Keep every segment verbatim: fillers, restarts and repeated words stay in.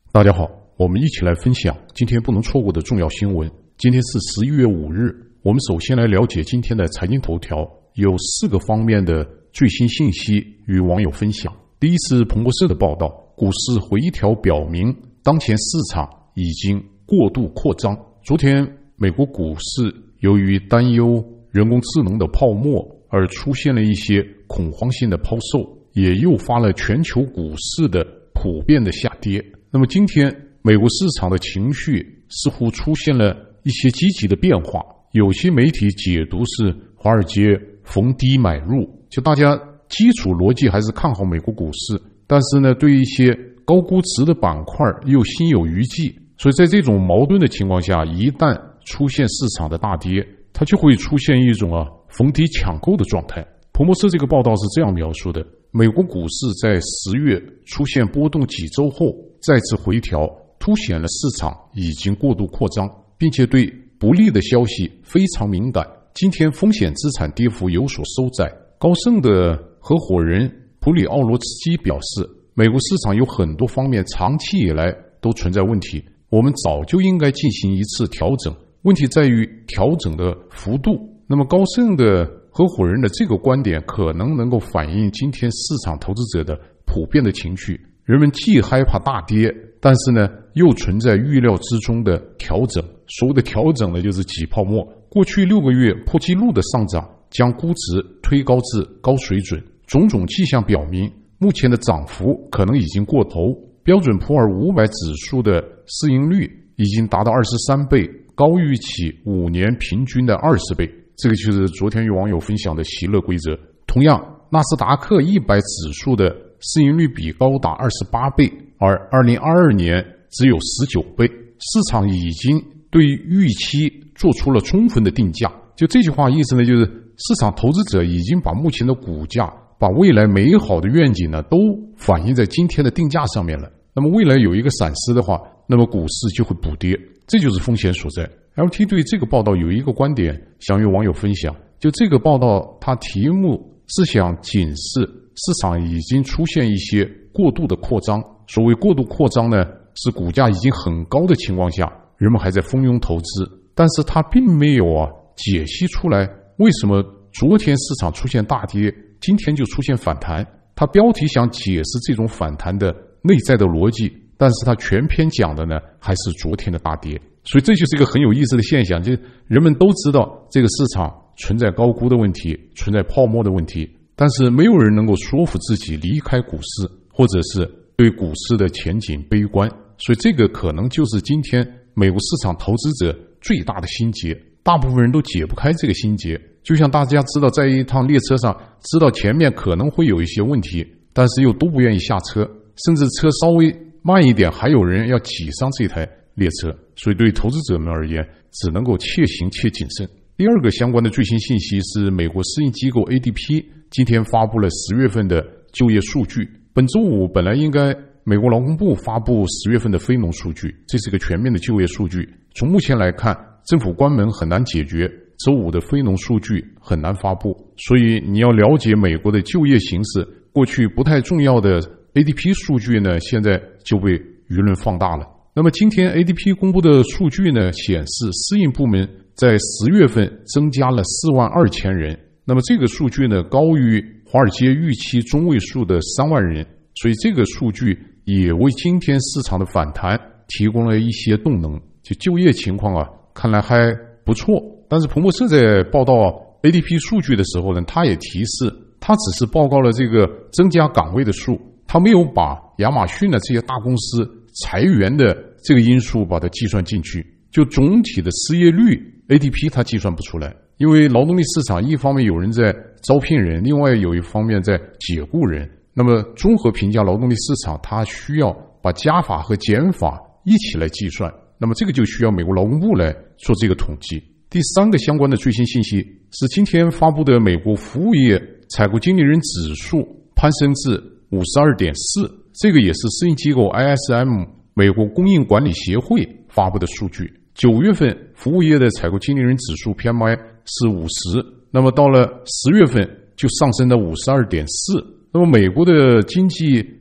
大家好，我们一起来分享今天不能错过的重要新闻。今天是十一月五日，我们首先来了解今天的财经头条，有四个方面的最新信息与网友分享。第一是彭博社的报道，股市回调表明当前市场已经过度扩张。昨天美国股市由于担忧人工智能的泡沫而出现了一些恐慌性的抛售，也诱发了全球股市的普遍的下跌。那么今天美国市场的情绪似乎出现了一些积极的变化，有些媒体解读是华尔街逢低买入，就大家基础逻辑还是看好美国股市，但是呢对一些高估值的板块又心有余悸，所以在这种矛盾的情况下，一旦出现市场的大跌，它就会出现一种啊逢低抢购的状态。彭博社这个报道是这样描述的，美国股市在十月出现波动几周后再次回调，凸显了市场已经过度扩张，并且对不利的消息非常敏感。今天风险资产跌幅有所收窄。高盛的合伙人普里奥罗茨基表示，美国市场有很多方面长期以来都存在问题，我们早就应该进行一次调整，问题在于调整的幅度。那么高盛的合伙人的这个观点可能能够反映今天市场投资者的普遍的情绪，人们既害怕大跌，但是呢又存在预料之中的调整。所谓的调整呢，就是挤泡沫。过去六个月破纪录的上涨将估值推高至高水准，种种迹象表明目前的涨幅可能已经过头。标准普尔五百指数的市盈率已经达到二十三倍，高于其五年平均的二十倍。这个就是昨天与网友分享的喜乐规则。同样，纳斯达克一百指数的市盈率比高达二十八倍，而二零二二年只有十九倍。市场已经对预期做出了充分的定价。就这句话意思呢，就是市场投资者已经把目前的股价，把未来美好的愿景呢，都反映在今天的定价上面了。那么未来有一个闪失的话，那么股市就会补跌，这就是风险所在。L T 对这个报道有一个观点想与网友分享，就这个报道它题目是想警示市场已经出现一些过度的扩张。所谓过度扩张呢，是股价已经很高的情况下，人们还在蜂拥投资，但是它并没有啊解析出来为什么昨天市场出现大跌，今天就出现反弹。它标题想解释这种反弹的内在的逻辑，但是它全篇讲的呢还是昨天的大跌。所以这就是一个很有意思的现象，就是人们都知道这个市场存在高估的问题，存在泡沫的问题，但是没有人能够说服自己离开股市，或者是对股市的前景悲观。所以这个可能就是今天美国市场投资者最大的心结，大部分人都解不开这个心结。就像大家知道在一趟列车上，知道前面可能会有一些问题，但是又都不愿意下车，甚至车稍微慢一点还有人要挤上这台列车。所以对投资者们而言，只能够且行且谨慎。第二个相关的最新信息是美国私营机构 A D P 今天发布了十月份的就业数据。本周五本来应该美国劳工部发布十月份的非农数据，这是个全面的就业数据。从目前来看，政府关门很难解决，周五的非农数据很难发布。所以你要了解美国的就业形势，过去不太重要的 A D P 数据呢，现在就被舆论放大了。那么今天 A D P 公布的数据呢，显示私营部门在十月份增加了四万二千人。那么这个数据呢，高于华尔街预期中位数的三万人，所以这个数据也为今天市场的反弹提供了一些动能。就就业情况啊，看来还不错。但是彭博社在报道 A D P 数据的时候呢，他也提示，他只是报告了这个增加岗位的数，他没有把亚马逊的这些大公司裁员的这个因素把它计算进去。就总体的失业率 A D P 它计算不出来，因为劳动力市场一方面有人在招聘人，另外有一方面在解雇人。那么综合评价劳动力市场，它需要把加法和减法一起来计算，那么这个就需要美国劳工部来做这个统计。第三个相关的最新信息是今天发布的美国服务业采购经理人指数攀升至 五十二点四， 这个也是私营机构 I S M 美国供应管理协会发布的数据。九月份服务业的采购经理人指数 P M I 是五十，那么到了十月份就上升到 五十二点四。那么美国的经济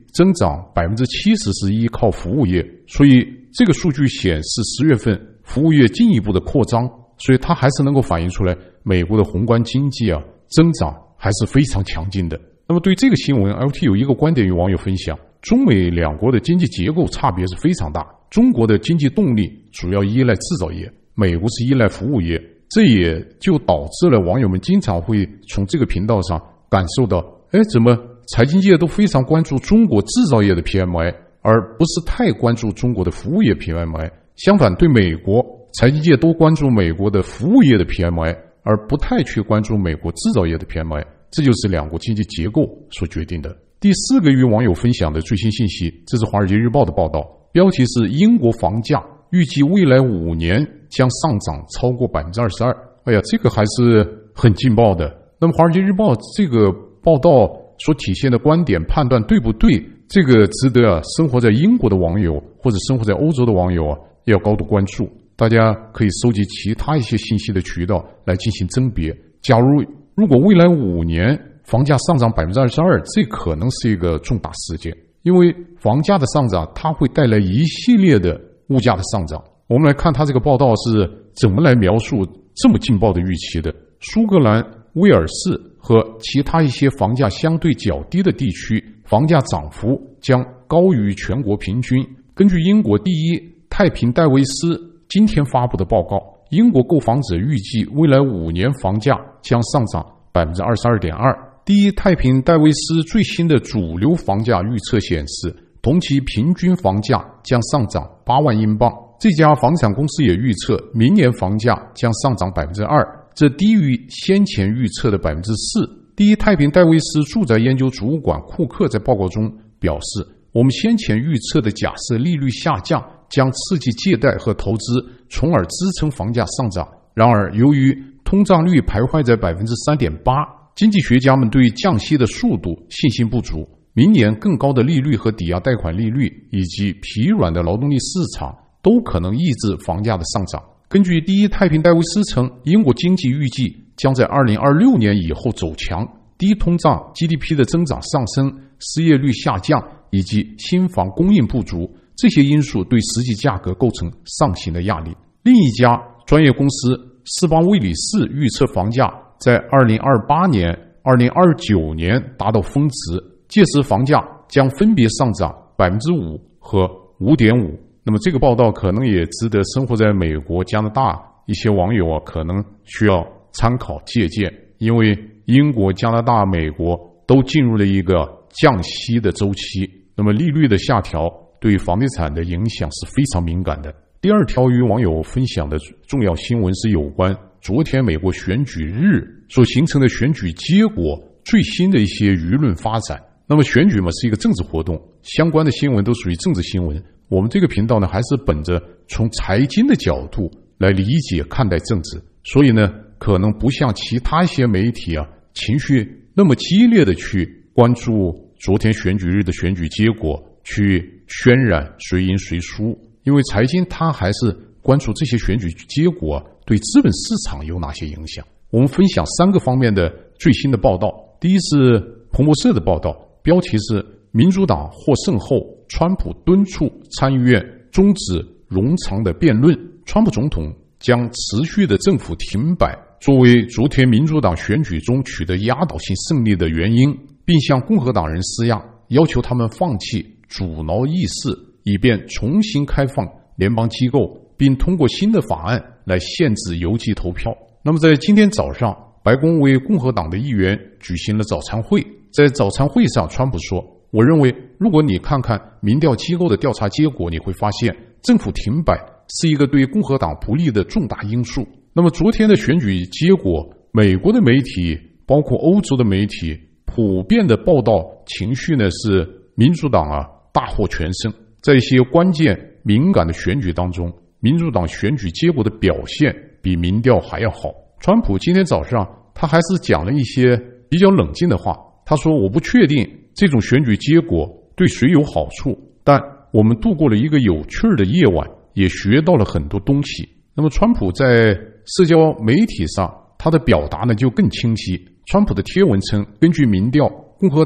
增长 百分之七十 是依靠服务业，所以这个数据显示十月份服务业进一步的扩张，所以它还是能够反映出来美国的宏观经济啊增长还是非常强劲的。那么对这个新闻 L T 有一个观点与网友分享，中美两国的经济结构差别是非常大，中国的经济动力主要依赖制造业，美国是依赖服务业，这也就导致了网友们经常会从这个频道上感受到，哎，怎么财经界都非常关注中国制造业的 P M I， 而不是太关注中国的服务业 P M I。 相反，对美国财经界都关注美国的服务业的 P M I， 而不太去关注美国制造业的 P M I， 这就是两国经济结构所决定的。第四个与网友分享的最新信息，这是《华尔街日报》的报道，标题是英国房价预计未来五年将上涨超过 百分之二十二。 哎呀，这个还是很劲爆的。那么《华尔街日报》这个报道所体现的观点判断对不对，这个值得啊生活在英国的网友或者生活在欧洲的网友啊要高度关注。大家可以收集其他一些信息的渠道来进行甄别。假如如果未来五年房价上涨 百分之二十二， 这可能是一个重大事件，因为房价的上涨它会带来一系列的物价的上涨。我们来看它这个报道是怎么来描述这么劲爆的预期的。苏格兰、威尔士和其他一些房价相对较低的地区，房价涨幅将高于全国平均。根据英国第一太平戴维斯今天发布的报告，英国购房者预计未来五年房价将上涨 百分之二十二点二。 第一太平戴维斯最新的主流房价预测显示，同期平均房价将上涨八万英镑。这家房产公司也预测明年房价将上涨 百分之二， 这低于先前预测的 百分之四。 第一太平戴维斯住宅研究主管库克在报告中表示，我们先前预测的假设利率下降将刺激借贷和投资，从而支撑房价上涨。然而，由于通胀率徘徊在 百分之三点八， 经济学家们对降息的速度信心不足。明年更高的利率和抵押贷款利率以及疲软的劳动力市场都可能抑制房价的上涨。根据第一太平戴维斯称，英国经济预计将在二零二六年以后走强，低通胀、G D P 的增长上升、失业率下降以及新房供应不足，这些因素对实际价格构成上行的压力。另一家专业公司世邦威里斯预测房价在二零二八年、二零二九年达到峰值，届时房价将分别上涨 百分之五 和 五点五。 那么这个报道可能也值得生活在美国、加拿大一些网友啊可能需要参考借鉴，因为英国、加拿大、美国都进入了一个降息的周期，那么利率的下调对房地产的影响是非常敏感的。第二条与网友分享的重要新闻是有关昨天美国选举日所形成的选举结果最新的一些舆论发展。那么选举嘛是一个政治活动，相关的新闻都属于政治新闻。我们这个频道呢还是本着从财经的角度来理解看待政治，所以呢可能不像其他一些媒体啊情绪那么激烈的去关注昨天选举日的选举结果，去渲染谁赢谁输。因为财经它还是关注这些选举结果、啊、对资本市场有哪些影响。我们分享三个方面的最新的报道。第一是彭博社的报道，标题是民主党获胜后，川普敦促参议院终止冗长的辩论，川普总统将持续的政府停摆作为昨天民主党选举中取得压倒性胜利的原因，并向共和党人施压，要求他们放弃阻挠议事，以便重新开放联邦机构，并通过新的法案来限制邮寄投票。那么在今天早上，白宫为共和党的议员举行了早餐会。在早餐会上，川普说，我认为如果你看看民调机构的调查结果，你会发现政府停摆是一个对共和党不利的重大因素。那么昨天的选举结果，美国的媒体包括欧洲的媒体普遍的报道情绪呢是民主党啊大获全胜。在一些关键敏感的选举当中，民主党选举结果的表现比民调还要好。川普今天早上他还是讲了一些比较冷静的话，他说，我不确定这种选举结果对谁有好处，但我们度过了一个有趣的夜晚，也学到了很多东西。那么川普在社交媒体上他的表达呢就更清晰。川普的贴文称，根据民调，共和党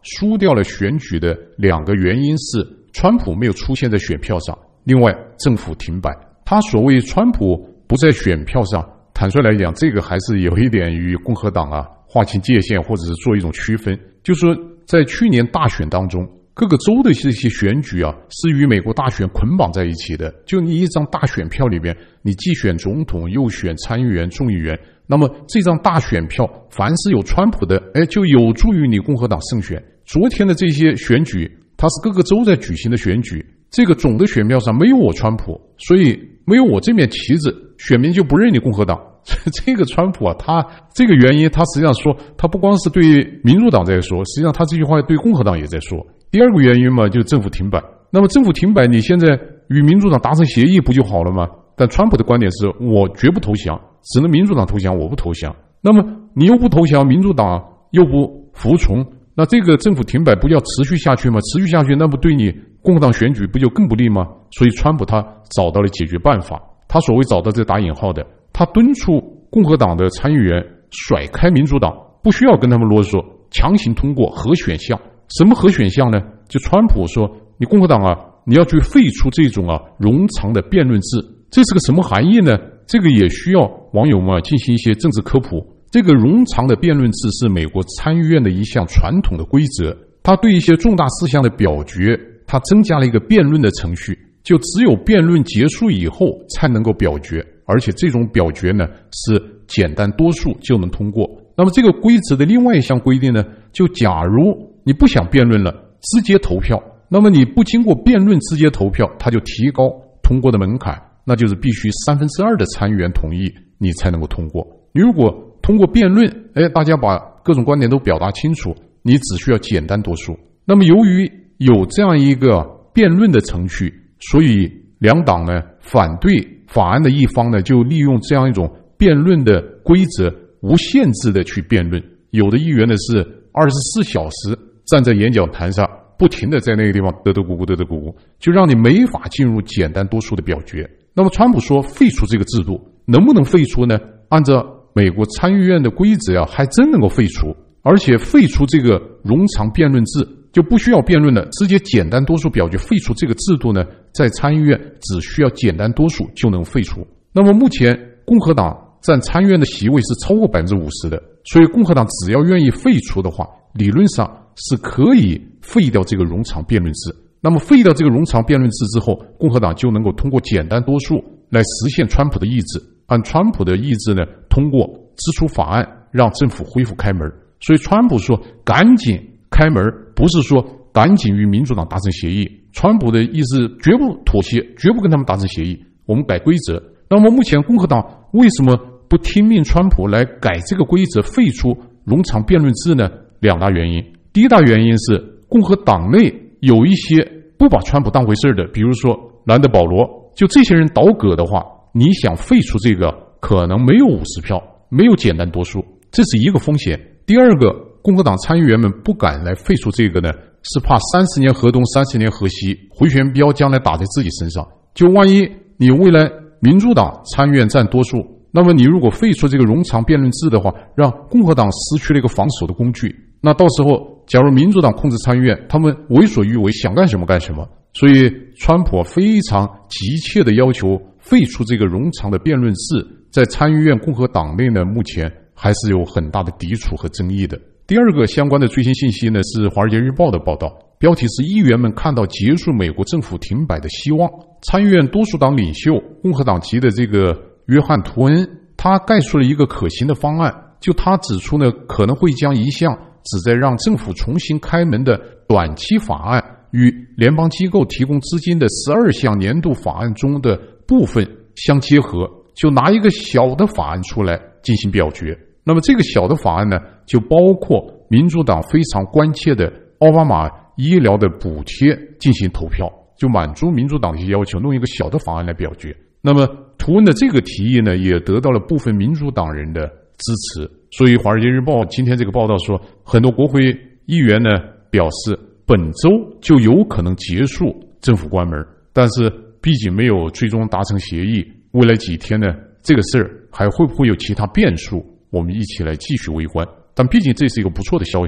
输掉了选举的两个原因是川普没有出现在选票上，另外政府停摆。他所谓川普不在选票上，坦率来讲，这个还是有一点与共和党啊划清界限，或者是做一种区分。就是说在去年大选当中，各个州的这些选举啊是与美国大选捆绑在一起的。就你一张大选票里边，你既选总统又选参议员众议员，那么这张大选票凡是有川普的，哎，就有助于你共和党胜选。昨天的这些选举，它是各个州在举行的选举，这个总的选票上没有我川普，所以没有我这面旗子，选民就不认你共和党。这个川普啊，他这个原因，他实际上说，他不光是对民主党在说，实际上他这句话对共和党也在说。第二个原因嘛，就是政府停摆。那么政府停摆，你现在与民主党达成协议不就好了吗？但川普的观点是我绝不投降，只能民主党投降，我不投降。那么你又不投降，民主党又不服从，那这个政府停摆不要持续下去吗？持续下去，那不对你共和党选举不就更不利吗？所以川普他找到了解决办法。他所谓找到这打引号的，他敦促共和党的参议员甩开民主党，不需要跟他们啰嗦，强行通过核选项。什么核选项呢？就川普说，你共和党啊，你要去废除这种啊冗长的辩论制，这是个什么含义呢？这个也需要网友们进行一些政治科普。这个冗长的辩论制是美国参议院的一项传统的规则，它对一些重大事项的表决，它增加了一个辩论的程序，就只有辩论结束以后才能够表决，而且这种表决呢是简单多数就能通过。那么这个规则的另外一项规定呢，就假如你不想辩论了，直接投票，那么你不经过辩论直接投票，它就提高通过的门槛，那就是必须三分之二的参议员同意你才能够通过。你如果通过辩论，哎，大家把各种观点都表达清楚，你只需要简单多数。那么由于有这样一个辩论的程序，所以两党呢反对法案的一方呢就利用这样一种辩论的规则，无限制的去辩论。有的议员呢是二十四小时站在演讲台上，不停的在那个地方嘚嘚咕咕嘚嘚咕咕，就让你没法进入简单多数的表决。那么川普说废除这个制度，能不能废除呢？按照美国参议院的规则啊，还真能够废除，而且废除这个冗长辩论制，就不需要辩论了，直接简单多数表决。废除这个制度呢，在参议院只需要简单多数就能废除。那么目前共和党占参议院的席位是超过 百分之五十 的，所以共和党只要愿意废除的话，理论上是可以废掉这个冗长辩论制。那么废掉这个冗长辩论制之后，共和党就能够通过简单多数来实现川普的意志，按川普的意志呢，通过支出法案让政府恢复开门。所以川普说赶紧开门，不是说赶紧与民主党达成协议，川普的意思绝不妥协，绝不跟他们达成协议，我们改规则。那么目前共和党为什么不听命川普来改这个规则，废除冗长辩论制呢？两大原因。第一大原因是共和党内有一些不把川普当回事的，比如说兰德保罗，就这些人倒戈的话，你想废除这个可能没有五十票，没有简单多数，这是一个风险。第二个，共和党参议员们不敢来废除这个呢，是怕三十年河东三十年河西，回旋镖将来打在自己身上。就万一你未来民主党参议院占多数，那么你如果废除这个冗长辩论制的话，让共和党失去了一个防守的工具，那到时候假如民主党控制参议院，他们为所欲为，想干什么干什么。所以川普非常急切的要求废除这个冗长的辩论制，在参议院共和党内呢，目前还是有很大的抵触和争议的。第二个相关的最新信息呢，是《华尔街日报》的报道，标题是议员们看到结束美国政府停摆的希望。参议院多数党领袖共和党籍的这个约翰·图恩，他概述了一个可行的方案，就他指出呢，可能会将一项旨在让政府重新开门的短期法案与联邦机构提供资金的十二项年度法案中的部分相结合，就拿一个小的法案出来进行表决。那么这个小的法案呢，就包括民主党非常关切的奥巴马医疗的补贴进行投票，就满足民主党的一些要求，弄一个小的法案来表决。那么图恩的这个提议呢，也得到了部分民主党人的支持。所以《华尔街日报》今天这个报道说，很多国会议员呢表示，本周就有可能结束政府关门，但是毕竟没有最终达成协议，未来几天呢，这个事儿还会不会有其他变数，我们一起来继续围观。但毕竟这是一个不错的消息，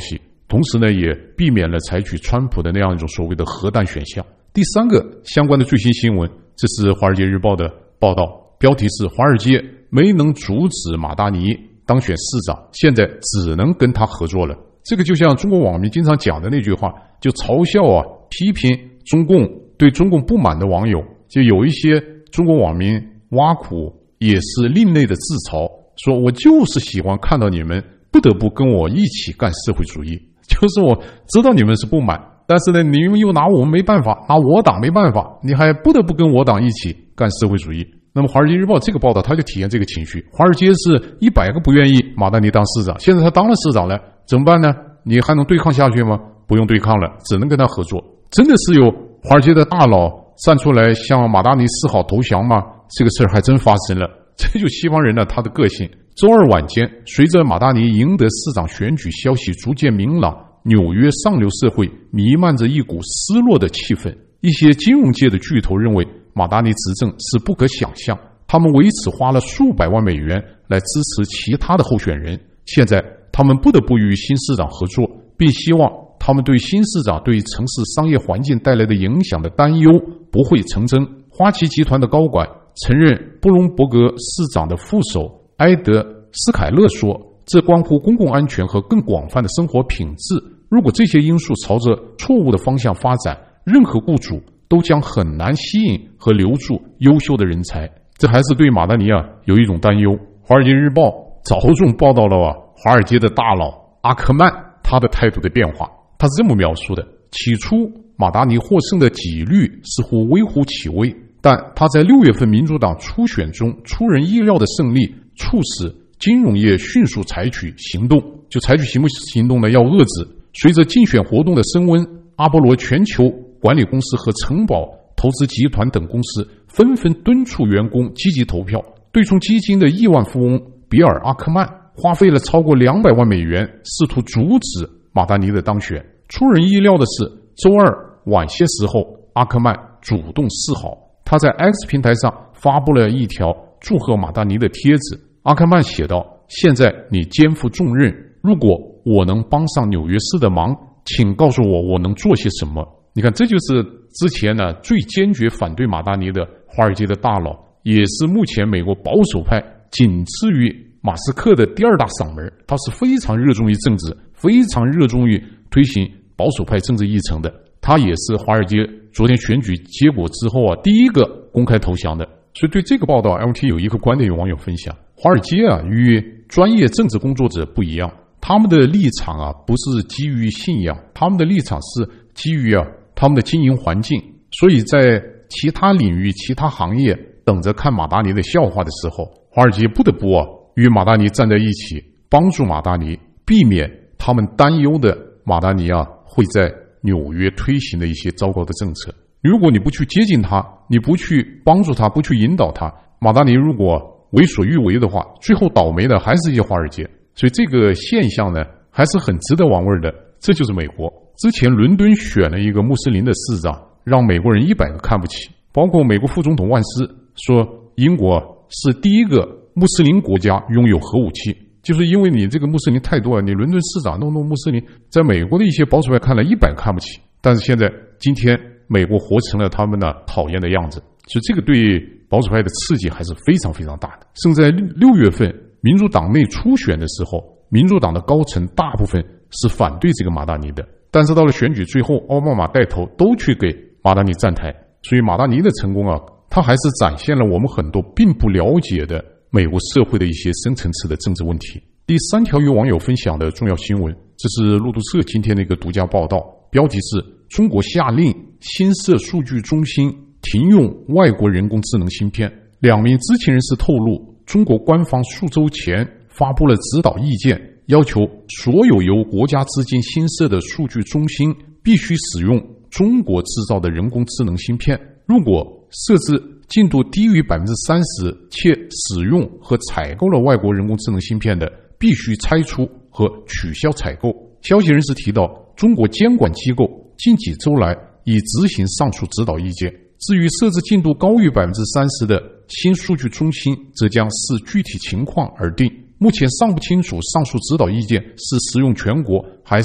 同时呢，也避免了采取川普的那样一种所谓的核弹选项。第三个相关的最新新闻，这是《华尔街日报》的报道，标题是华尔街没能阻止马达尼当选市长，现在只能跟他合作了。这个就像中国网民经常讲的那句话，就嘲笑啊批评中共对中共不满的网友，就有一些中国网民挖苦也是另类的自嘲，说我就是喜欢看到你们不得不跟我一起干社会主义，就是我知道你们是不满，但是呢你们又拿我们没办法，拿我党没办法，你还不得不跟我党一起干社会主义。那么《华尔街日报》这个报道它就体现这个情绪，华尔街是一百个不愿意马达尼当市长，现在他当了市长了，怎么办呢？你还能对抗下去吗？不用对抗了，只能跟他合作。真的是有华尔街的大佬站出来向马达尼示好投降吗？这个事儿还真发生了，这就西方人呢他的个性。周二晚间，随着马达尼赢得市长选举消息逐渐明朗，纽约上流社会弥漫着一股失落的气氛。一些金融界的巨头认为马达尼执政是不可想象，他们为此花了数百万美元来支持其他的候选人。现在他们不得不与新市长合作，并希望他们对新市长对城市商业环境带来的影响的担忧不会成真。花旗集团的高管承认布隆伯格市长的副手埃德斯凯勒说，这关乎公共安全和更广泛的生活品质。如果这些因素朝着错误的方向发展，任何雇主都将很难吸引和留住优秀的人才。这还是对马达尼啊有一种担忧。华尔街日报着重报道了啊华尔街的大佬阿克曼他的态度的变化。他是这么描述的：起初马达尼获胜的几率似乎微乎其微，但他在六月份民主党初选中出人意料的胜利，促使金融业迅速采取行动。就采取行不行动呢？要遏制。随着竞选活动的升温，阿波罗全球管理公司和城堡投资集团等公司纷纷敦促员工积极投票。对冲基金的亿万富翁比尔·阿克曼花费了超过两百万美元，试图阻止马达尼的当选。出人意料的是，周二晚些时候，阿克曼主动示好，他在 X 平台上发布了一条祝贺马达尼的帖子。阿克曼写道：现在你肩负重任，如果我能帮上纽约市的忙，请告诉我我能做些什么。你看，这就是之前呢最坚决反对马达尼的华尔街的大佬，也是目前美国保守派仅次于马斯克的第二大嗓门。他是非常热衷于政治，非常热衷于推行保守派政治议程的。他也是华尔街昨天选举结果之后啊第一个公开投降的。所以对这个报道 L T 有一个观点有网友分享，华尔街啊与专业政治工作者不一样，他们的立场啊不是基于信仰，他们的立场是基于啊他们的经营环境。所以在其他领域其他行业等着看马达尼的笑话的时候，华尔街不得不啊与马达尼站在一起，帮助马达尼，避免他们担忧的马达尼啊会在纽约推行的一些糟糕的政策。如果你不去接近他，你不去帮助他，不去引导他，马达尼如果为所欲为的话，最后倒霉的还是一些华尔街。所以这个现象呢还是很值得玩味的。这就是美国。之前伦敦选了一个穆斯林的市长，让美国人一百个看不起，包括美国副总统万斯说英国是第一个穆斯林国家拥有核武器，就是因为你这个穆斯林太多了，你伦敦市长弄弄穆斯林，在美国的一些保守派看来一百个看不起，但是现在今天美国活成了他们的讨厌的样子。所以这个对保守派的刺激还是非常非常大的。甚至在六月份民主党内初选的时候，民主党的高层大部分是反对这个马达尼的，但是到了选举最后，奥巴马带头都去给马达尼站台。所以马达尼的成功啊，他还是展现了我们很多并不了解的美国社会的一些深层次的政治问题。第三条有网友分享的重要新闻，这是路透社今天的一个独家报道，标题是中国下令新设数据中心停用外国人工智能芯片。两名知情人士透露，中国官方数周前发布了指导意见，要求所有由国家资金新设的数据中心必须使用中国制造的人工智能芯片。如果设置进度低于 百分之三十 且使用和采购了外国人工智能芯片的，必须拆除和取消采购。消息人士提到，中国监管机构近几周来已执行上述指导意见。至于设置进度高于 百分之三十 的新数据中心，则将视具体情况而定。目前尚不清楚上述指导意见是适用全国还是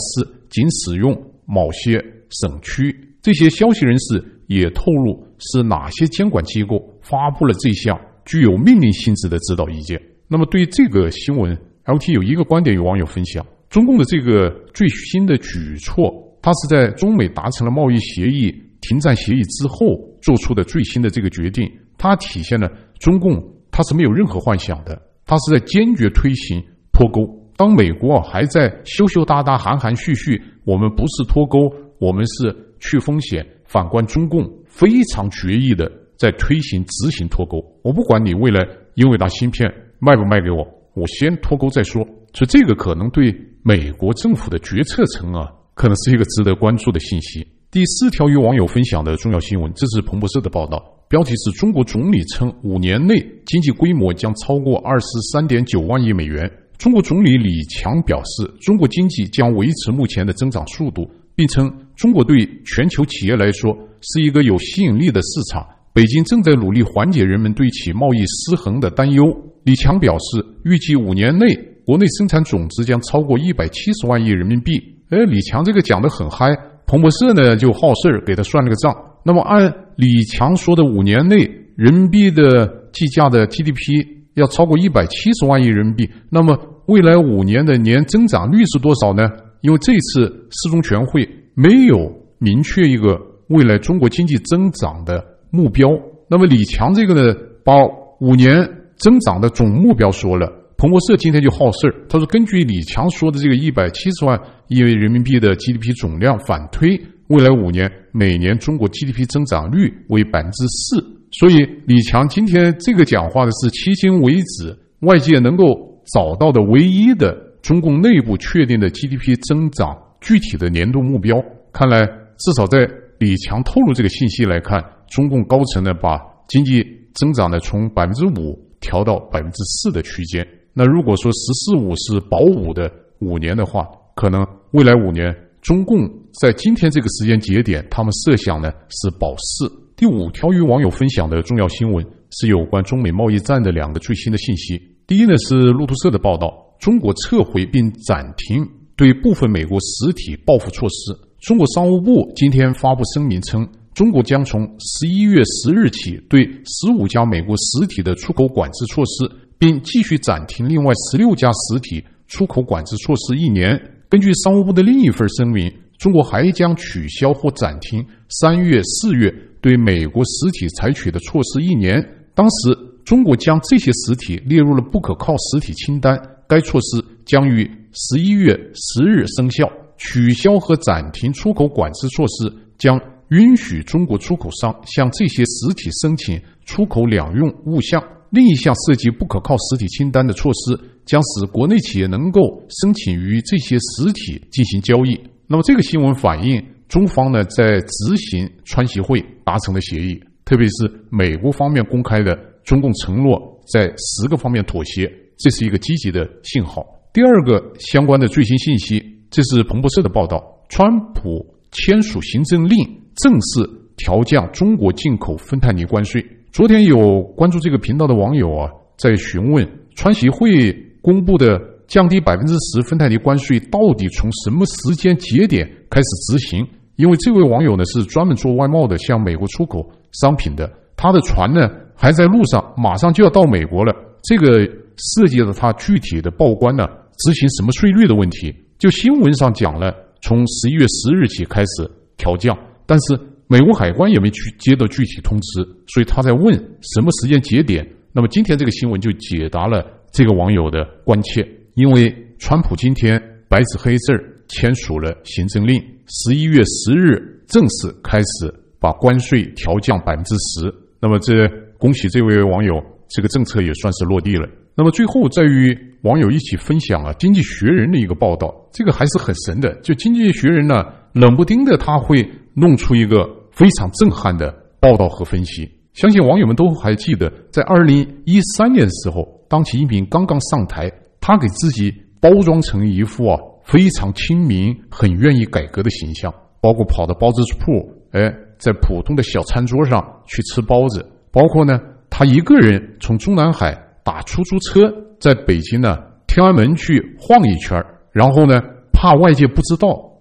仅使用某些省区。这些消息人士也透露是哪些监管机构发布了这项具有命令性质的指导意见。那么对这个新闻 L T 有一个观点与网友分享，中共的这个最新的举措，它是在中美达成了贸易协议停战协议之后做出的最新的这个决定，它体现了中共它是没有任何幻想的，它是在坚决推行脱钩。当美国还在羞羞答答含含蓄蓄我们不是脱钩，我们是去风险，反观中共非常决意的在推行执行脱钩。我不管你未来英伟达芯片卖不卖给我，我先脱钩再说。所以这个可能对美国政府的决策层啊，可能是一个值得关注的信息。第四条与网友分享的重要新闻，这是彭博社的报道，标题是中国总理称五年内经济规模将超过 二十三点九万亿美元。中国总理李强表示，中国经济将维持目前的增长速度，并称中国对全球企业来说是一个有吸引力的市场，北京正在努力缓解人们对其贸易失衡的担忧。李强表示，预计五年内国内生产总值将超过一百七十万亿人民币。哎，李强这个讲得很嗨，彭博社呢就好事给他算了个账。那么按李强说的五年内人民币的计价的 G D P 要超过一百七十万亿人民币，那么未来五年的年增长率是多少呢？因为这次四中全会没有明确一个未来中国经济增长的目标，那么李强这个呢，把五年增长的总目标说了。彭博社今天就好事，他说根据李强说的这个一百七十万亿人民币的 G D P 总量反推，未来五年每年中国 G D P 增长率为 百分之四。 所以李强今天这个讲话的是迄今为止外界能够找到的唯一的中共内部确定的 G D P 增长具体的年度目标。看来至少在李强透露这个信息来看，中共高层呢把经济增长呢从 百分之五 调到 百分之四 的区间。那如果说十四五是保五的五年的话，可能未来五年中共在今天这个时间节点他们设想呢是保四。第五条与网友分享的重要新闻是有关中美贸易战的两个最新的信息。第一呢是路透社的报道，中国撤回并暂停对部分美国实体报复措施。中国商务部今天发布声明称，中国将从十一月十日起对十五家美国实体的出口管制措施，并继续暂停另外十六家实体出口管制措施一年。根据商务部的另一份声明，中国还将取消或暂停三月、四月对美国实体采取的措施一年。当时中国将这些实体列入了不可靠实体清单，该措施将于十一月十日生效。取消和暂停出口管制措施将允许中国出口商向这些实体申请出口两用物项。另一项涉及不可靠实体清单的措施将使国内企业能够申请与这些实体进行交易。那么这个新闻反映中方呢在执行川习会达成的协议，特别是美国方面公开的中共承诺在十个方面妥协，这是一个积极的信号。第二个相关的最新信息，这是彭博社的报道，川普签署行政令，正式调降中国进口芬太尼关税。昨天有关注这个频道的网友啊，在询问川习会公布的降低 百分之十 芬太尼关税到底从什么时间节点开始执行。因为这位网友呢是专门做外贸的，向美国出口商品的，他的船呢还在路上，马上就要到美国了。这个涉及了他具体的报关呢执行什么税率的问题。就新闻上讲了，从十一月十日起开始调降，但是美国海关也没去接到具体通知，所以他在问什么时间节点。那么今天这个新闻就解答了这个网友的关切，因为川普今天白纸黑字签署了行政令，十一月十日正式开始把关税调降 百分之十。 那么这恭喜这位网友，这个政策也算是落地了。那么最后再与网友一起分享啊，经济学人的一个报道，这个还是很神的。就经济学人呢，冷不丁的他会弄出一个非常震撼的报道和分析。相信网友们都还记得，在二零一三年的时候，当习近平刚刚上台，他给自己包装成一副啊非常亲民、很愿意改革的形象，包括跑到包子铺，哎，在普通的小餐桌上去吃包子，包括呢，他一个人从中南海打出租车，在北京呢天安门去晃一圈，然后呢，怕外界不知道，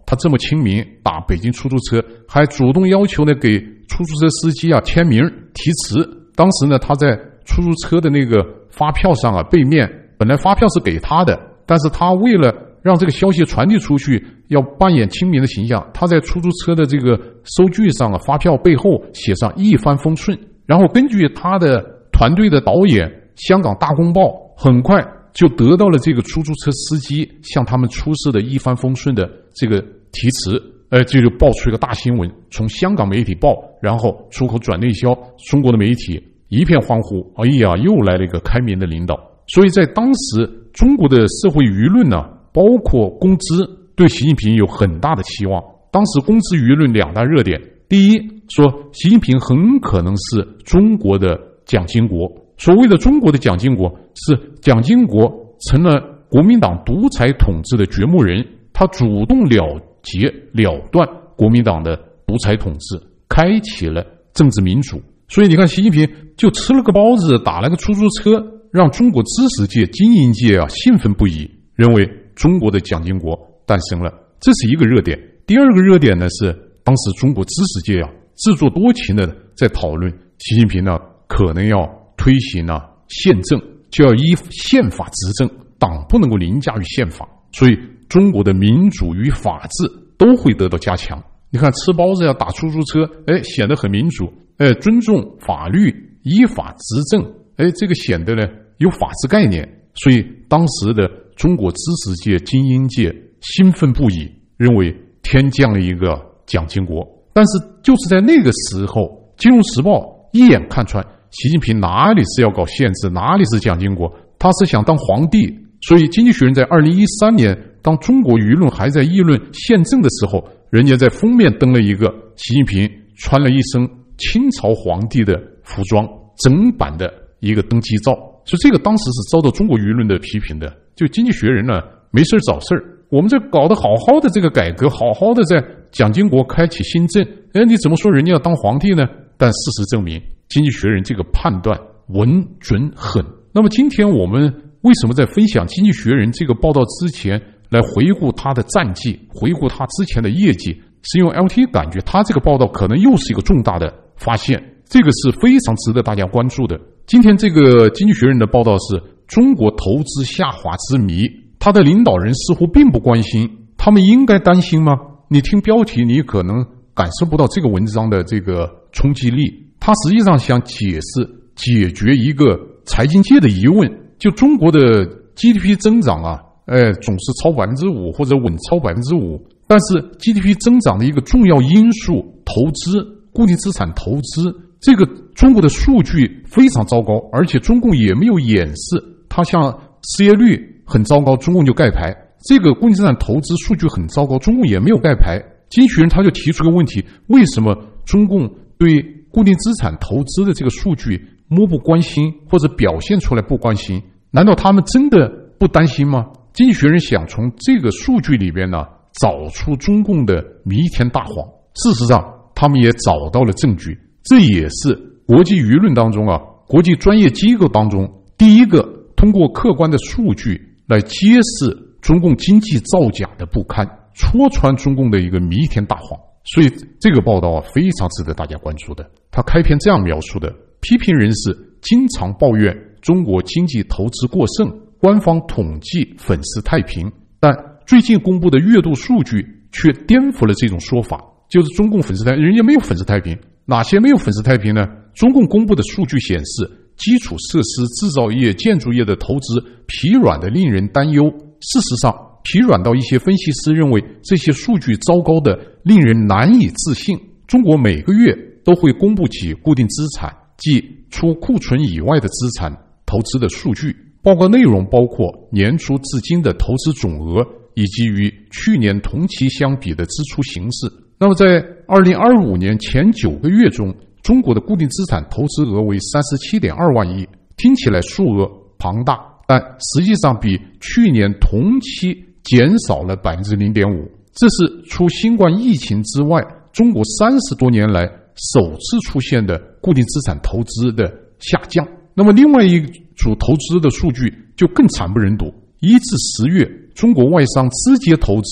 他这么亲民，打北京出租车，还主动要求呢给出租车司机啊签名题词。当时呢，他在出租车的那个发票上啊，背面本来发票是给他的，但是他为了让这个消息传递出去，要扮演亲民的形象，他在出租车的这个收据上啊，发票背后写上一帆风顺。然后根据他的团队的导演香港大公报，很快就得到了这个出租车司机向他们出示的一帆风顺的这个题词，呃，这就爆出一个大新闻，从香港媒体报，然后出口转内销，中国的媒体一片欢呼，哎呀，又来了一个开明的领导。所以在当时中国的社会舆论呢，包括公知对习近平有很大的期望。当时公知舆论两大热点，第一，说习近平很可能是中国的蒋经国。所谓的中国的蒋经国，是蒋经国成了国民党独裁统治的掘墓人，他主动了结了断国民党的独裁统治，开启了政治民主。所以你看，习近平就吃了个包子，打了个出租车，让中国知识界、精英界啊兴奋不已，认为中国的蒋经国诞生了，这是一个热点。第二个热点呢，是当时中国知识界啊自作多情的在讨论，习近平呢可能要推行啊宪政，就要依宪法执政，党不能够凌驾于宪法，所以中国的民主与法治都会得到加强。你看，吃包子要打出租车，哎，显得很民主，哎，尊重法律，依法执政，哎，这个显得呢有法治概念。所以当时的中国知识界、精英界兴奋不已，认为天降了一个蒋经国。但是就是在那个时候，《金融时报》一眼看穿习近平哪里是要搞宪制，哪里是蒋经国，他是想当皇帝。所以《经济学人》在二零一三年，当中国舆论还在议论宪政的时候，人家在封面登了一个习近平穿了一身清朝皇帝的服装，整版的一个登基照。所以这个当时是遭到中国舆论的批评的。就《经济学人》呢，没事找事儿，我们这搞得好好的这个改革，好好的在蒋经国开启新政，哎，你怎么说人家要当皇帝呢？但事实证明，《经济学人》这个判断稳准狠。那么今天我们为什么在分享《经济学人》这个报道之前，来回顾他的战绩，回顾他之前的业绩，是因为 L T 感觉他这个报道可能又是一个重大的发现，这个是非常值得大家关注的。今天这个《经济学人》的报道是中国投资下滑之谜，他的领导人似乎并不关心，他们应该担心吗？你听标题，你可能感受不到这个文章的这个冲击力。他实际上想解释、解决一个财经界的疑问，就中国的 G D P 增长啊，哎，总是超百分之五或者稳超百分之五，但是 G D P 增长的一个重要因素，投资、固定资产投资，这个中国的数据非常糟糕，而且中共也没有掩饰，它像失业率很糟糕，中共就盖牌；这个固定资产投资数据很糟糕，中共也没有盖牌。经济学人他就提出个问题：为什么中共对固定资产投资的这个数据漠不关心，或者表现出来不关心？难道他们真的不担心吗？经济学人想从这个数据里边呢，找出中共的弥天大谎。事实上，他们也找到了证据，这也是国际舆论当中啊，国际专业机构当中第一个通过客观的数据来揭示中共经济造假的不堪，戳穿中共的一个弥天大谎。所以这个报道啊，非常值得大家关注的。他开篇这样描述的：批评人士经常抱怨中国经济投资过剩，官方统计粉饰太平，但最近公布的月度数据却颠覆了这种说法，就是中共粉饰太平，人家没有粉饰太平。哪些没有粉饰太平呢？中共公布的数据显示，基础设施、制造业、建筑业的投资疲软的令人担忧。事实上，疲软到一些分析师认为这些数据糟糕的令人难以置信。中国每个月都会公布起固定资产，即除库存以外的资产投资的数据，报告内容包括年初至今的投资总额，以及与去年同期相比的支出形势。那么在二零二五年前九个月中，中国的固定资产投资额为 三十七点二万亿，听起来数额庞大，但实际上比去年同期减少了 百分之零点五， 这是除新冠疫情之外，中国三十多年来首次出现的固定资产投资的下降。那么另外一组投资的数据就更惨不忍睹，一至十月，中国外商直接投资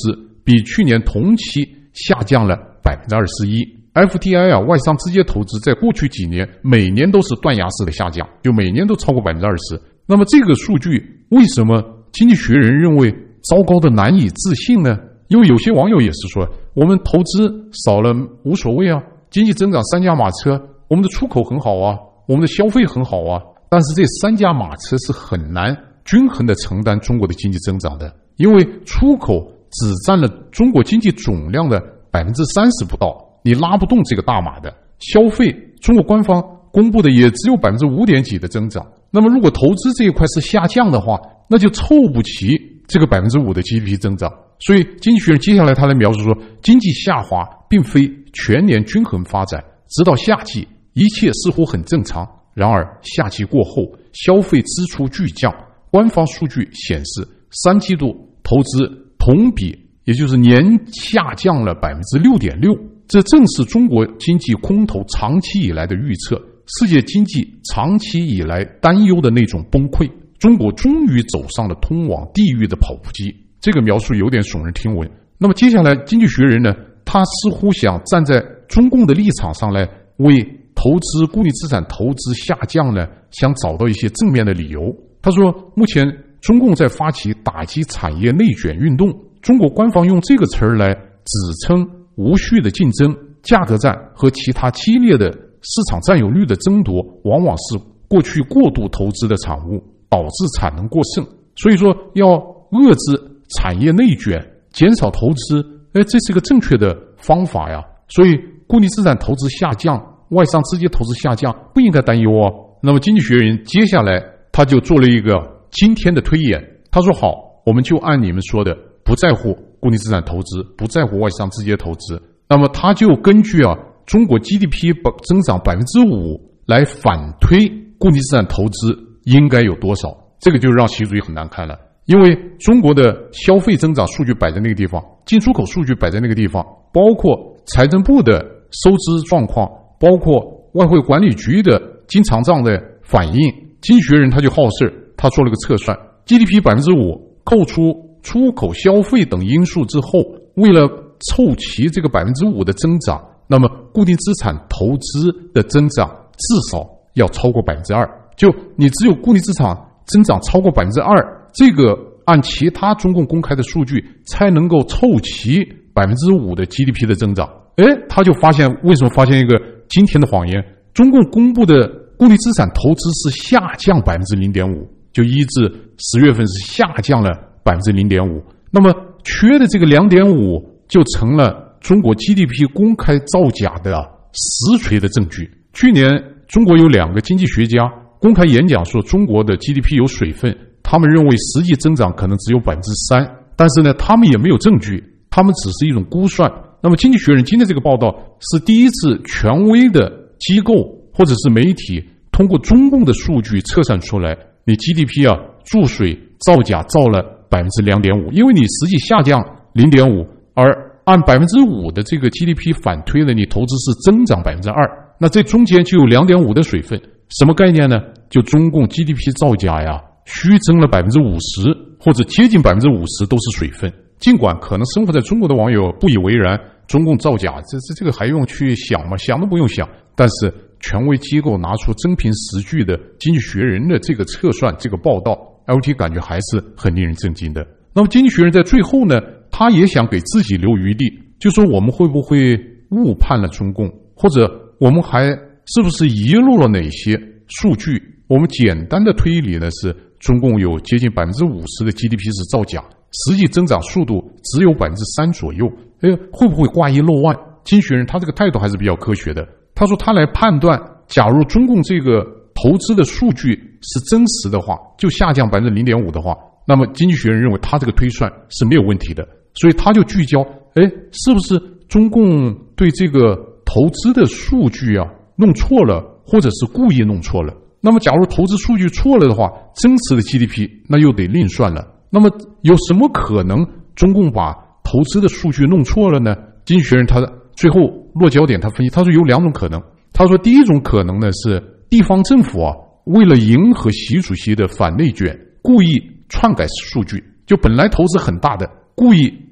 比去年同期下降了 百分之二十一。 F D I 啊，外商直接投资在过去几年每年都是断崖式的下降，就每年都超过 百分之二十。 那么这个数据为什么经济学人认为糟糕的难以置信呢？因为有些网友也是说，我们投资少了无所谓啊，经济增长三驾马车，我们的出口很好啊，我们的消费很好啊。但是这三驾马车是很难均衡的承担中国的经济增长的，因为出口只占了中国经济总量的 百分之三十 不到，你拉不动这个大马的。消费中国官方公布的也只有 百分之五点几 的增长，那么如果投资这一块是下降的话，那就凑不齐这个 百分之五 的 G D P 增长。所以经济学人接下来他来描述说，经济下滑并非全年均衡发展，直到夏季一切似乎很正常，然而夏季过后消费支出巨降，官方数据显示三季度投资同比也就是年下降了 百分之六点六， 这正是中国经济空头长期以来的预测，世界经济长期以来担忧的那种崩溃，中国终于走上了通往地狱的跑步机。这个描述有点耸人听闻。那么接下来经济学人呢，他似乎想站在中共的立场上来为投资固定资产投资下降呢，想找到一些正面的理由。他说，目前中共在发起打击产业内卷运动，中国官方用这个词儿来指称无序的竞争、价格战和其他激烈的市场占有率的争夺，往往是过去过度投资的产物，导致产能过剩。所以说要遏制产业内卷，减少投资，哎，这是个正确的方法呀。所以固定资产投资下降，外商直接投资下降，不应该担忧哦。那么经济学人接下来他就做了一个今天的推演，他说好，我们就按你们说的，不在乎固定资产投资，不在乎外商直接投资。那么他就根据啊中国 G D P 增长 百分之五 来反推固定资产投资应该有多少，这个就让习主席很难看了。因为中国的消费增长数据摆在那个地方，进出口数据摆在那个地方，包括财政部的收支状况，包括外汇管理局的经常账的反应，经济学人他就好事，他做了个测算 G D P 百分之五 扣除出口消费等因素之后，为了凑齐这个 百分之五 的增长，那么固定资产投资的增长至少要超过 百分之二。 就你只有固定资产增长超过 百分之二， 这个按其他中共公开的数据才能够凑齐 百分之五 的 G D P 的增长。诶，他就发现，为什么发现一个惊天的谎言，中共公布的固定资产投资是下降 百分之零点五， 就一至十月份是下降了 百分之零点五。 那么缺的这个 两点五 就成了中国 G D P 公开造假的实锤的证据。去年中国有两个经济学家公开演讲说中国的 G D P 有水分，他们认为实际增长可能只有 百分之三， 但是呢他们也没有证据，他们只是一种估算。那么经济学人今天这个报道是第一次权威的机构或者是媒体通过中共的数据测算出来，你 G D P 啊注水造假造了 百分之二点五， 因为你实际下降 零点五， 而按 百分之五 的这个 G D P 反推了你投资是增长 百分之二， 那这中间就有 二点五 的水分。什么概念呢？就中共 G D P 造假呀虚增了 百分之五十 或者接近 百分之五十 都是水分。尽管可能生活在中国的网友不以为然，中共造假这这这个还用去想吗？想都不用想。但是权威机构拿出真凭实据的经济学人的这个测算这个报道， L T 感觉还是很令人震惊的。那么经济学人在最后呢，他也想给自己留余地，就说我们会不会误判了中共，或者我们还是不是遗漏了哪些数据。我们简单的推理呢是中共有接近 百分之五十 的 G D P 是造假，实际增长速度只有 百分之三 左右。哎，会不会挂一漏万？经济学人他这个态度还是比较科学的。他说他来判断，假如中共这个投资的数据是真实的话，就下降 百分之零点五 的话，那么经济学人认为他这个推算是没有问题的。所以他就聚焦，哎，是不是中共对这个投资的数据啊弄错了，或者是故意弄错了？那么假如投资数据错了的话，真实的 G D P 那又得另算了。那么有什么可能中共把投资的数据弄错了呢？经济学人他最后落脚点他分析，他说有两种可能。他说第一种可能呢是地方政府啊为了迎合习主席的反内卷，故意篡改数据，就本来投资很大的，故意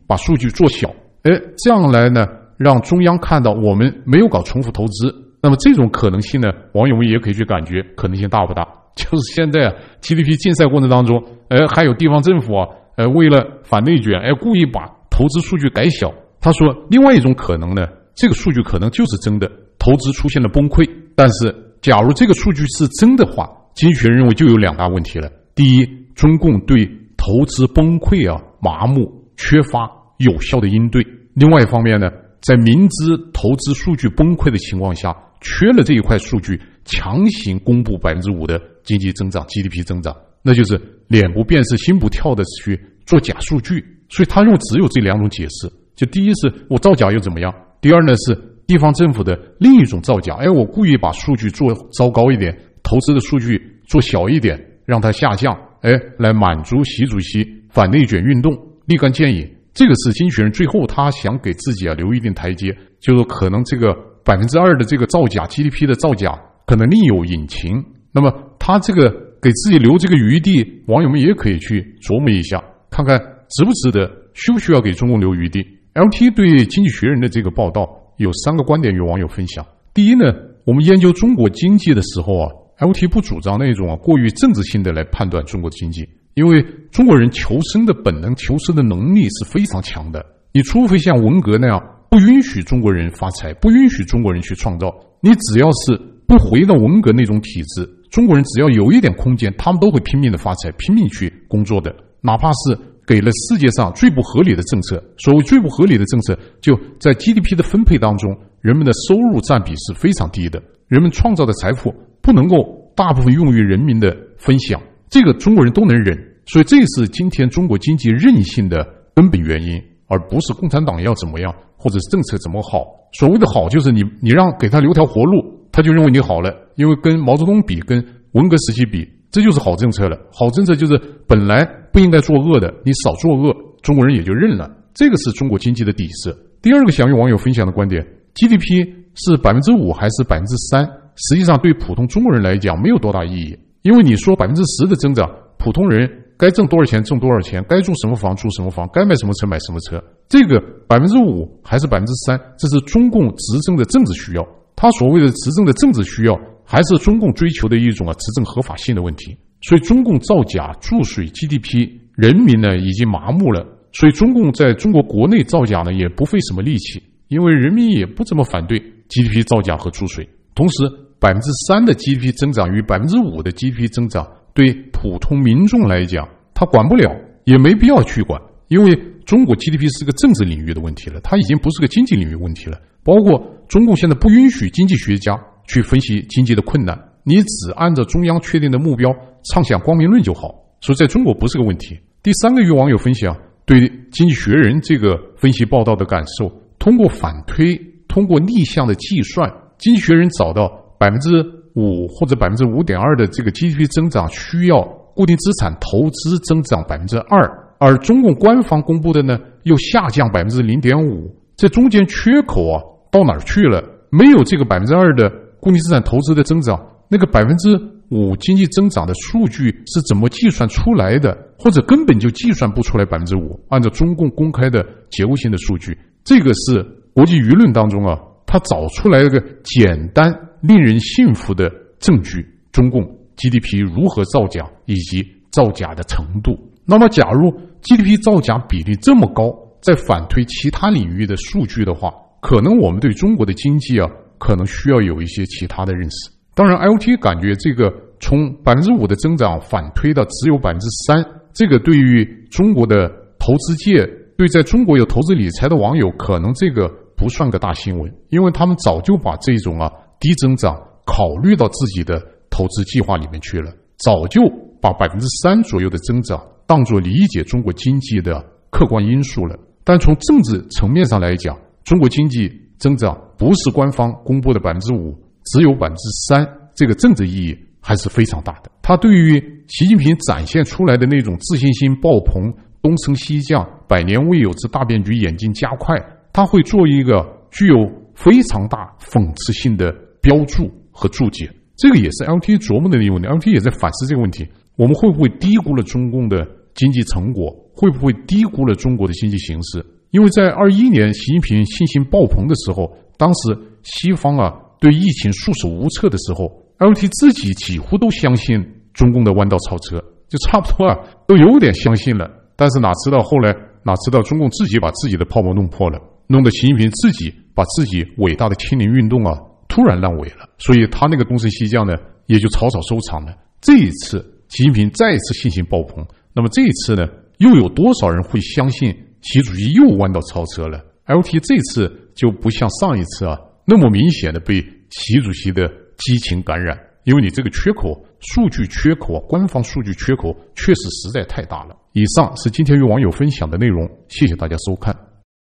把数据做小，哎，这样来呢，让中央看到我们没有搞重复投资。那么这种可能性呢，网友们也可以去感觉可能性大不大？就是现在啊 G D P 竞赛过程当中，呃，还有地方政府啊，呃，为了反内卷，哎，故意把投资数据改小。他说，另外一种可能呢，这个数据可能就是真的，投资出现了崩溃。但是，假如这个数据是真的话，经济学人认为就有两大问题了。第一，中共对投资崩溃啊麻木，缺乏有效的应对。另外一方面呢，在明知投资数据崩溃的情况下，缺了这一块数据，强行公布 百分之五 的经济增长 G D P 增长，那就是脸不变是心不跳的去做假数据。所以他认为只有这两种解释，就第一是我造假又怎么样，第二呢是地方政府的另一种造假，哎，我故意把数据做糟糕一点，投资的数据做小一点，让它下降，哎，来满足习主席反内卷运动立竿见影。这个是经济学人最后他想给自己啊留一定台阶，就是可能这个 百分之二 的这个造假 G D P 的造假可能另有隐情。那么他这个给自己留这个余地，网友们也可以去琢磨一下，看看值不值得，需不需要给中共留余地。 L T 对经济学人的这个报道有三个观点与网友分享。第一呢，我们研究中国经济的时候啊 L T 不主张那种啊过于政治性的来判断中国的经济，因为中国人求生的本能、求生的能力是非常强的。你除非像文革那样不允许中国人发财，不允许中国人去创造，你只要是不回到文革那种体制，中国人只要有一点空间，他们都会拼命的发财，拼命去工作的。哪怕是给了世界上最不合理的政策，所谓最不合理的政策，就在 G D P 的分配当中，人们的收入占比是非常低的，人们创造的财富不能够大部分用于人民的分享，这个中国人都能忍。所以这是今天中国经济韧性的根本原因，而不是共产党要怎么样，或者是政策怎么好。所谓的好，就是你你让给他留条活路，他就认为你好了，因为跟毛泽东比，跟文革时期比，这就是好政策了。好政策就是本来不应该作恶的，你少作恶，中国人也就认了。这个是中国经济的底色。第二个想与网友分享的观点， G D P 是 百分之五 还是 百分之三， 实际上对普通中国人来讲没有多大意义。因为你说 百分之十 的增长，普通人该挣多少钱挣多少钱，该住什么房住什么房，该买什么车买什么车。这个 百分之五 还是 百分之三， 这是中共执政的政治需要。他所谓的执政的政治需要，还是中共追求的一种啊执政合法性的问题。所以中共造假注水 G D P， 人民呢已经麻木了，所以中共在中国国内造假呢也不费什么力气，因为人民也不怎么反对 G D P 造假和注水。同时 百分之三 的 G D P 增长与 百分之五 的 G D P 增长，对普通民众来讲他管不了，也没必要去管，因为中国 G D P 是个政治领域的问题了，它已经不是个经济领域问题了。包括中共现在不允许经济学家去分析经济的困难，你只按照中央确定的目标畅想光明论就好，所以在中国不是个问题。第三个与网友分享对经济学人这个分析报道的感受，通过反推，通过逆向的计算，经济学人找到 百分之五 或者 百分之五点二 的这个 G D P 增长需要固定资产投资增长 百分之二， 而中共官方公布的呢又下降 百分之零点五， 这中间缺口啊到哪儿去了？没有这个 百分之二 的固定资产投资的增长，那个 百分之五 经济增长的数据是怎么计算出来的？或者根本就计算不出来 百分之五， 按照中共公开的结构性的数据。这个是国际舆论当中啊他找出来一个简单令人信服的证据，中共 G D P 如何造假以及造假的程度。那么假如 G D P 造假比例这么高，再反推其他领域的数据的话，可能我们对中国的经济啊可能需要有一些其他的认识。当然 L T 感觉这个从 百分之五 的增长反推到只有 百分之三， 这个对于中国的投资界，对在中国有投资理财的网友，可能这个不算个大新闻，因为他们早就把这种啊低增长考虑到自己的投资计划里面去了，早就把 百分之三 左右的增长当作理解中国经济的客观因素了。但从政治层面上来讲，中国经济增长不是官方公布的 百分之五， 只有 百分之三， 这个政治意义还是非常大的。它对于习近平展现出来的那种自信心爆棚，东升西降，百年未有之大变局演进加快，它会做一个具有非常大讽刺性的标注和注解。这个也是 L T 琢磨的一个问题， L T 也在反思这个问题，我们会不会低估了中共的经济成果，会不会低估了中国的经济形势， 因为在二一年习近平信心爆棚的时候，当时西方啊对疫情束手无策的时候 ，L T 自己几乎都相信中共的弯道超车，就差不多啊都有点相信了。但是哪知道后来哪知道中共自己把自己的泡沫弄破了，弄得习近平自己把自己伟大的清零运动啊突然烂尾了，所以他那个东升西降呢也就草草收场了。这一次习近平再一次信心爆棚，那么这一次呢又有多少人会相信习主席又弯道超车了？ L T 这次就不像上一次啊那么明显的被习主席的激情感染，因为你这个缺口数据缺口啊，官方数据缺口确实实在太大了。以上是今天与网友分享的内容，谢谢大家收看。